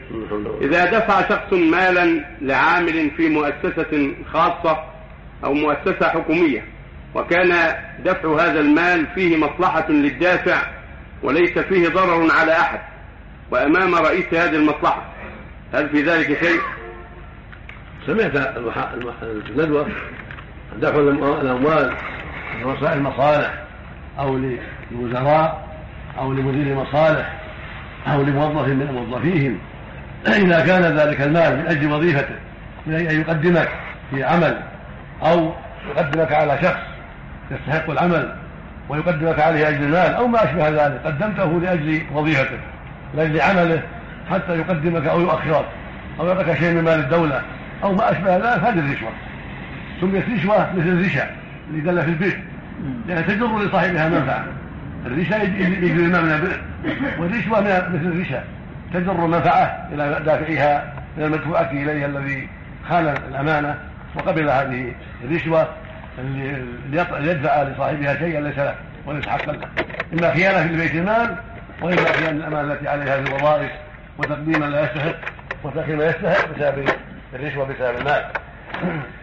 إذا دفع شخص مالا لعامل في مؤسسة خاصة أو مؤسسة حكومية، وكان دفع هذا المال فيه مصلحة للدافع وليس فيه ضرر على أحد، وأمام رئيس هذه المصلحة، هل في ذلك شيء؟ سمعت الندوة دفع الأموال لوسائل المصالح أو للوزراء أو لمدير المصالح أو لموظف من موظفيهم، إذا كان ذلك المال من أجل وظيفته، من أجل أن يقدمك في عمل أو يقدمك على شخص يستحق العمل ويقدمك عليه أجل المال أو ما أشبه ذلك، قدمته لأجل وظيفته لأجل عمله حتى يقدمك أو يؤخرك أو يعطيك شيء من مال الدولة أو ما أشبه ذلك، هذه الرشوة سميت رشوة مثل الرشا اللي دل في البيت، لأنها تجر لصاحبها منفعة. الرشا يجري الماء من البئر، والرشوة مثل الرشا تجر منفعة إلى دافعها من المدفوعة إليها الذي خان الأمانة وقبل هذه الرشوة ليدفع لصاحبها شيئا ليس له وليس حقا له، إما خيانة في بيت المال وإما خيانة الأمانة التي عليها في الوظائف وتقديم لا يستحق وتأخير ما يستحق بسبب الرشوة بسبب المال.